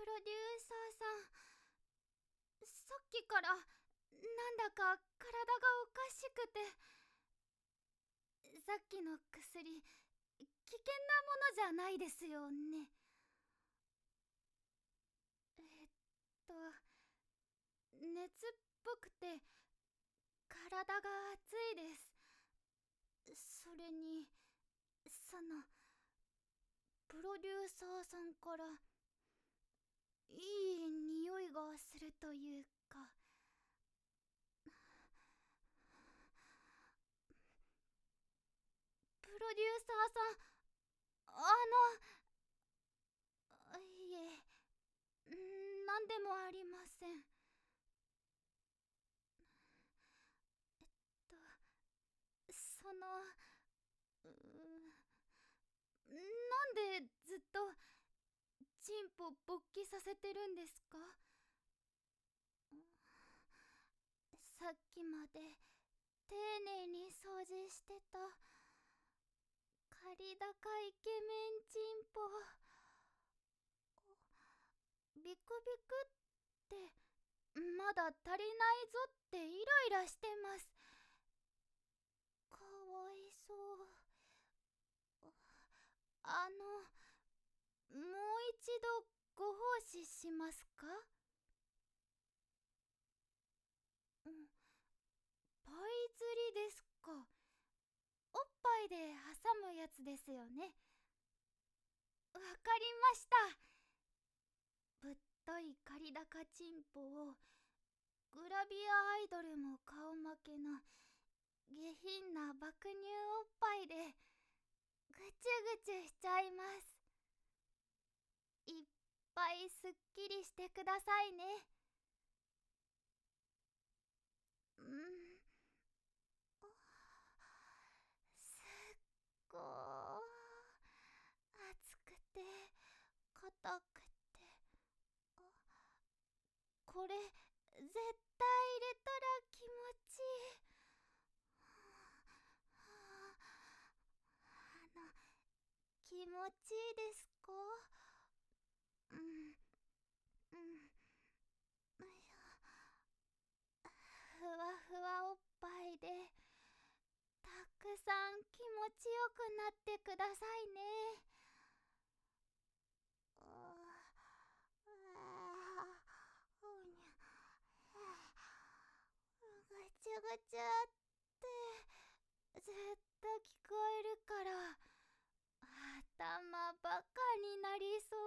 ロデューサーさん、さっきからなんだか体がおかしくて、さっきの薬、危険なものじゃないですよね。えっと、熱っぽくて体が熱いです。それに、プロデューサーさんからいい匂いがするというか。プロデューサーさん、いえ、なんでもありません。えっと、その、なんでずっとチンポ勃起させてるんですか？さっきまで丁寧に掃除してた借り高イケメンチンポ、ビクビクってまだ足りないぞってイライラしてます。かわいそう。もう一度ご奉仕しますか？パイ釣りですか？おっぱいで挟むやつですよね。わかりました。ぶっとい借高チンポをグラビアアイドルも顔負けの下品な爆乳おっぱいでぐちゅぐちゅしちゃいます。いっぱいすっきりしてくださいね。すっごー熱くて硬くて、これ絶対入れたら気持ちいい。気持ちいいですか？うん、ふわふわおっぱいでたくさん気持ちよくなってくださいね。ぐちゅぐちゅってずっと聞こえるから頭バカになりそう。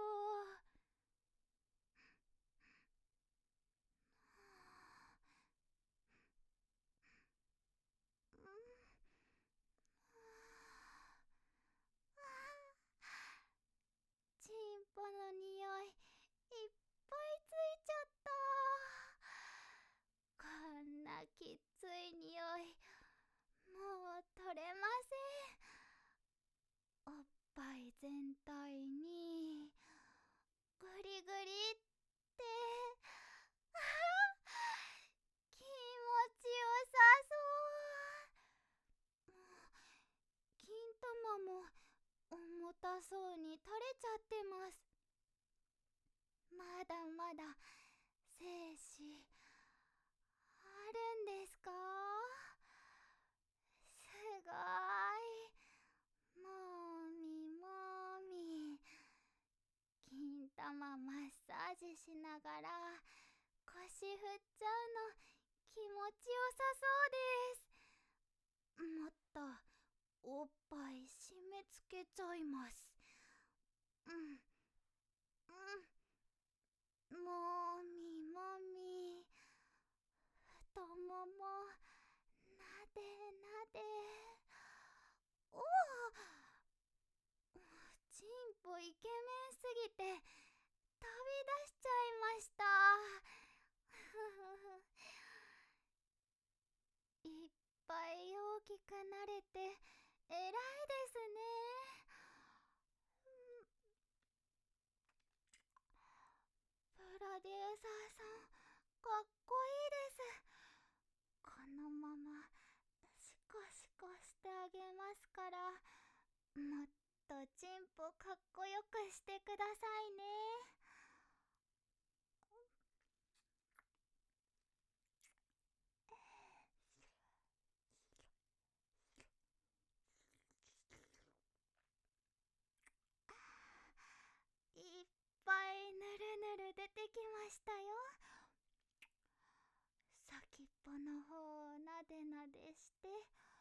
チンポの匂いいっぱいついちゃった。こんなきつい匂いもう取れません。おっぱい全体にグリグリって気持ちよさそう。金玉も重たそうに垂れちゃってます。まだまだ精子あるんですか？すごい。もみもみ。金玉マッサージしながら腰振っちゃうの気持ちよさそうです。もっとおっぱい締め付けちゃいます。もみもみ。太ももなでなで。おお、チンポイケメンすぎて飛び出しちゃいました。いっぱい大きくなれて偉いですね。プロデューサーさん、かっこいいです。このままシコシコしてあげますから、もっとチンポかっこよくしてくださいね。 ぬる出てきましたよ。先っぽの方をなでなでして、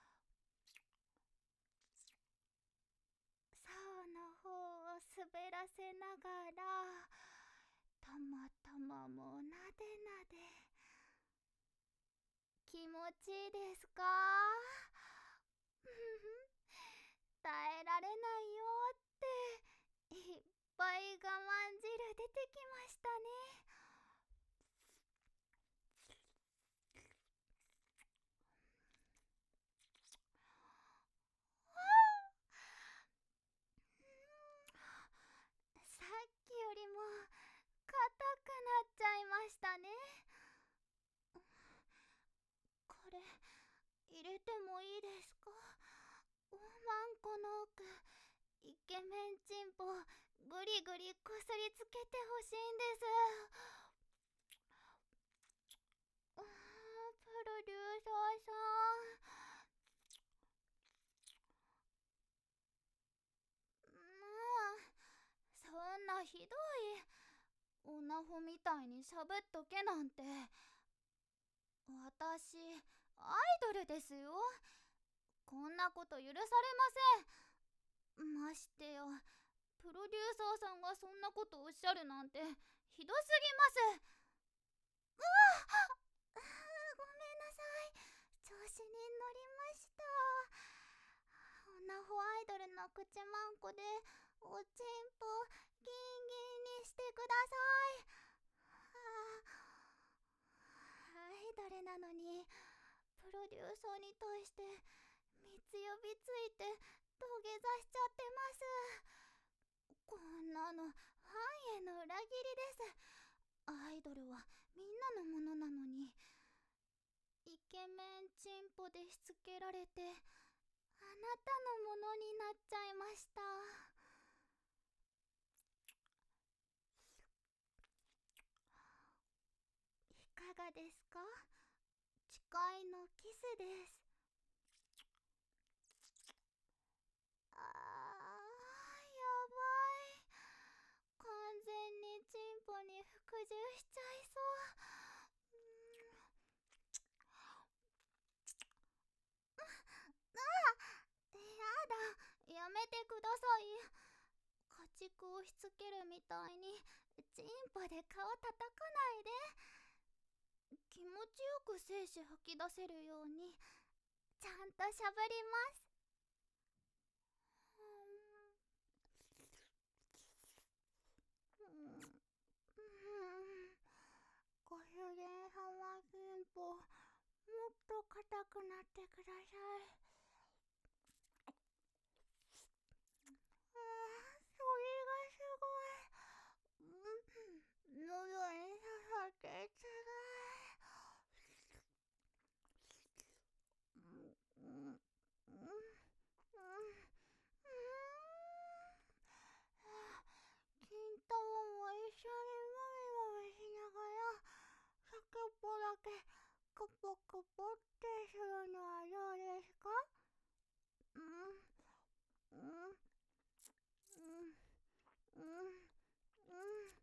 竿の方を滑らせながら、たまたまもなでなで。気持ちいいですか？耐えられないよっていっぱい我慢汁出てきましたね。さっきよりも硬くなっちゃいましたね。これ入れてもいいですか？ワンコの奥、イケメンチンポぐりぐりこすりつけてほしいんです。プロデューサーさん、そんなひどいオナホみたいにしゃぶっとけなんて。私アイドルですよ。こんなこと許されません。ましてやプロデューサーさんがそんなことおっしゃるなんてひどすぎます。ごめんなさい。調子に乗りました。オナホアイドルの口まんこでおちんぽギンギンにしてください。アイドルなのにプロデューサーに対して三つ指ついて土下座しちゃってます。こんなのファンへの裏切りです。アイドルはみんなのものなのに。イケメンチンポでしつけられてあなたのものになっちゃいました。いかがですか？誓いのキスです。やばい。完全にチンポに服従しちゃいそう。やだ、やめてください。家畜をしつけるみたいにチンポで顔叩かないで。気持ちよく精子吐き出せるようにちゃんとしゃぶります。ご主人様チンポ、もっと硬くなってください。それがすごい。喉に刺さってつらい。金玉も一緒にもみもみしながら先っぽだけクポクポってするのはどうですか？うんうんうんうん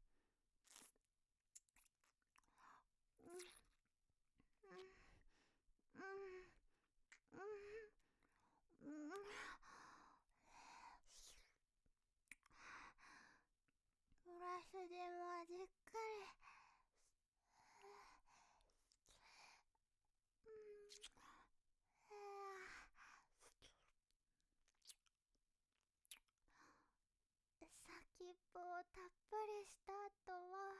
ブラシでもじっくり。先っぽをたっぷりした後は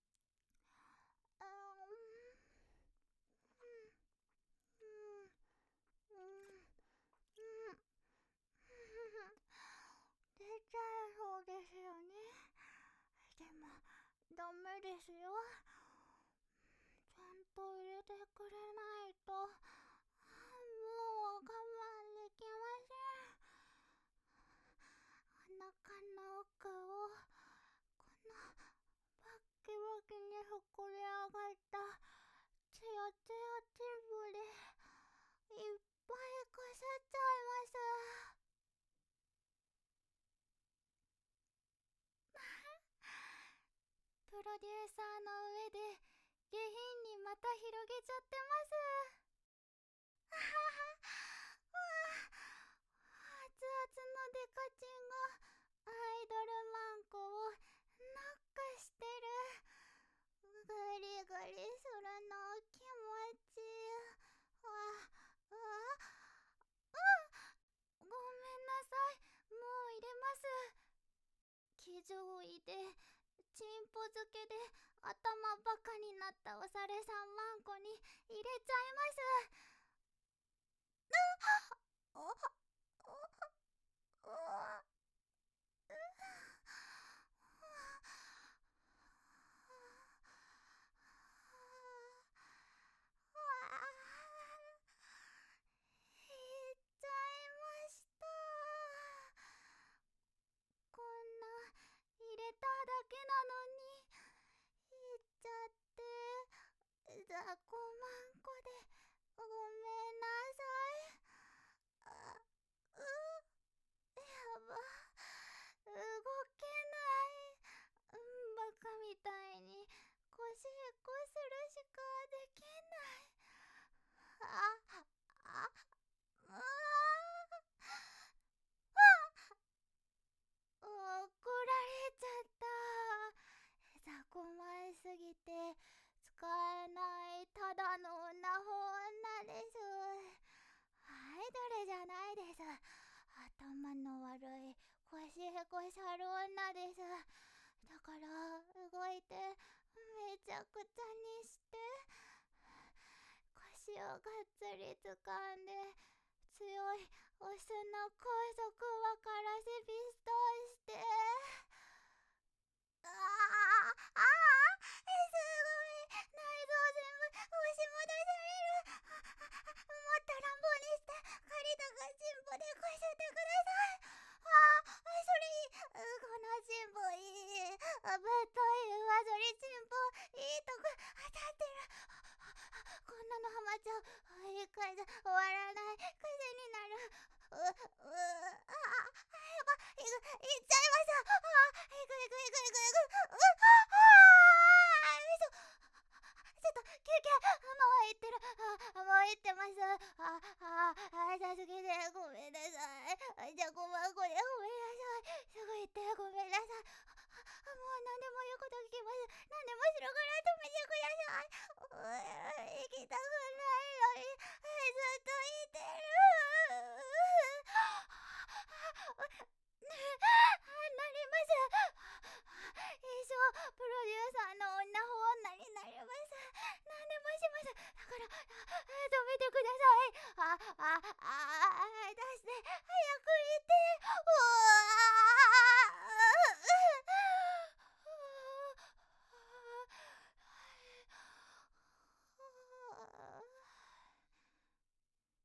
出ちゃうそうですよね。でもダメですよ。ちゃんと入れてくれないともう我慢できません。お腹の奥をこのバッキバキに膨れ上がったツヤツヤチンポでいっぱいこすっちゃいます。 プロデューサーの上で下品にまた広げちゃってます。あはは。熱々のデカチンがアイドルマンコをノックしてる。グリグリするの気持ちいい。わうわごめんなさい。もう入れます。騎乗位でチンポ漬けで頭バカになったお猿さんマンコに入れちゃいます。おおおいっちゃいました。こんな入れただけなのにいっちゃって雑魚マンコでごめんなさい。あやば動けない。バカみたいにゴシゴするしかできない。ああうわ怒られちゃった。雑魚前すぎて使えないただの女女です。アイドルじゃないです。頭の悪いゴシゴシャル女です。だから動いてめちゃくちゃにして腰をがっつり掴んで強いオスの高速分からせピストンしてすごい内臓全部押し戻される。もっと乱暴にして借りたがチンポでこすってください。それいい。このチンポいい。ぶっとい上反りチンポいいとこ当たってる。こんなのハマっちゃう。一回じゃ終わらない癖になる。やばいっちゃいました。いくいくいくいくいく。ちょっと休憩。もう行ってる。もう行ってます。さすぎでごめんなさい。じゃあ5万個でごめんなさい。すぐ行ってごめんなさい。もう何でも言うこと聞きます。何でもするから止めてください。行きたくないのにずっといてる。なります。一生プロデューサーの女女になります。何でもします。だから止めてください。